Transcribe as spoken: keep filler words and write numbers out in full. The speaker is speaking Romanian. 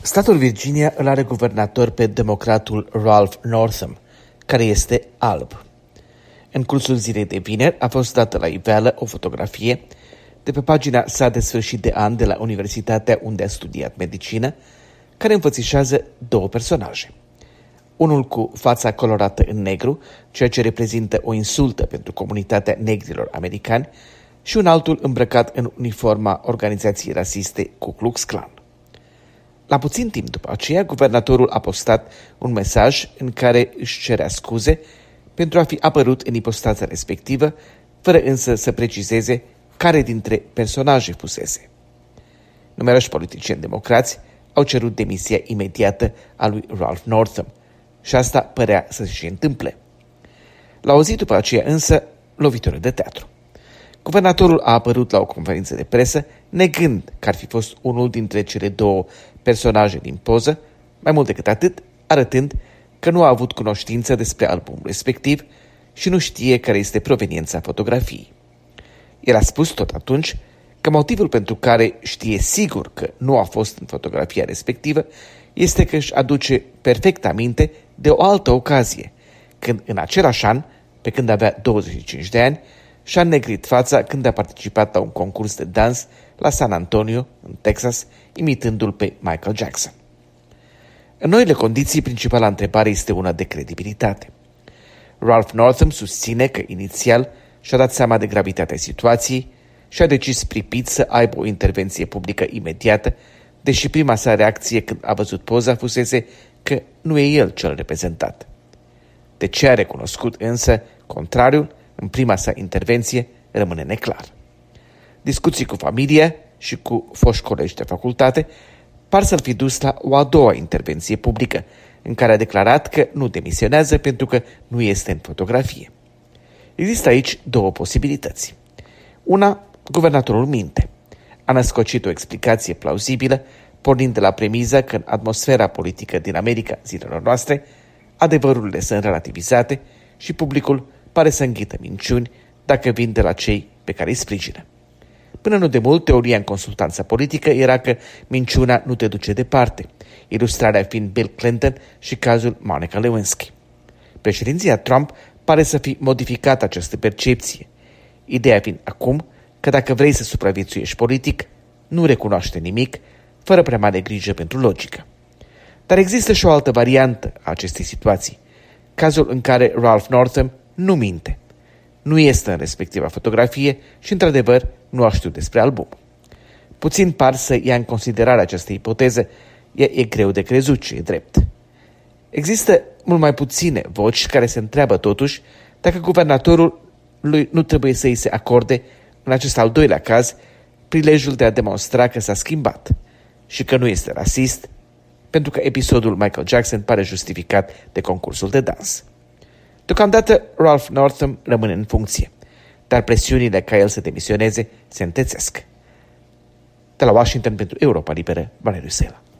Statul Virginia îl are guvernator pe democratul Ralph Northam, care este alb. În cursul zilei de vineri a fost dată la iveală o fotografie de pe pagina sa de sfârșit de an de la universitatea unde a studiat medicină, care înfățișează două personaje. Unul cu fața colorată în negru, ceea ce reprezintă o insultă pentru comunitatea negrilor americani, și un altul îmbrăcat în uniforma organizației rasiste Ku Klux Klan. La puțin timp după aceea, guvernatorul a postat un mesaj în care își cerea scuze pentru a fi apărut în ipostaza respectivă, fără însă să precizeze care dintre personaje fusese. Numeroși politicieni democrați au cerut demisia imediată a lui Ralph Northam și asta părea să se și întâmple. La o zi după aceea însă, lovitură de teatru. Guvernatorul a apărut la o conferință de presă, negând că ar fi fost unul dintre cele două personaje din poză, mai mult decât atât, arătând că nu a avut cunoștință despre albumul respectiv și nu știe care este proveniența fotografiei. El a spus tot atunci că motivul pentru care știe sigur că nu a fost în fotografia respectivă este că își aduce perfect aminte de o altă ocazie, când în același an, pe când avea douăzeci și cinci de ani, și-a înnegrit fața când a participat la un concurs de dans la San Antonio, în Texas, imitându-l pe Michael Jackson. În noile condiții, principala întrebare este una de credibilitate. Ralph Northam susține că inițial și-a dat seama de gravitatea situației și a decis pripit să aibă o intervenție publică imediată, deși prima sa reacție când a văzut poza fusese că nu e el cel reprezentat. De ce a recunoscut însă contrariul în prima sa intervenție rămâne neclar. Discuții cu familia și cu foști colegi de facultate par să-l fi dus la o a doua intervenție publică, în care a declarat că nu demisionează pentru că nu este în fotografie. Există aici două posibilități. Una, guvernatorul minte. A născocit o explicație plauzibilă, pornind de la premiza că în atmosfera politică din America zilelor noastre, adevărurile sunt relativizate și publicul pare să înghită minciuni dacă vin de la cei pe care îi sprijină. Până nu de mult, teoria în consultanța politică era că minciuna nu te duce departe, ilustrarea fiind Bill Clinton și cazul Monica Lewinsky. Președinția Trump pare să fi modificat această percepție, ideea fiind acum că dacă vrei să supraviețuiești politic, nu recunoaște nimic, fără prea mare grijă pentru logică. Dar există și o altă variantă a acestei situații, cazul în care Ralph Northam nu minte, nu este în respectiva fotografie și, într-adevăr, nu a știut despre album. Puțin par să ia în considerare această ipoteză, e, e greu de crezut ce e drept. Există mult mai puține voci care se întreabă totuși dacă guvernatorul lui nu trebuie să îi se acorde, în acest al doilea caz, prilejul de a demonstra că s-a schimbat și că nu este rasist, pentru că episodul Michael Jackson pare justificat de concursul de dans. Deocamdată, Ralph Northam rămâne în funcție, dar presiunile ca el să demisioneze se întețesc. De la Washington pentru Europa Liberă, Valeriu Sela.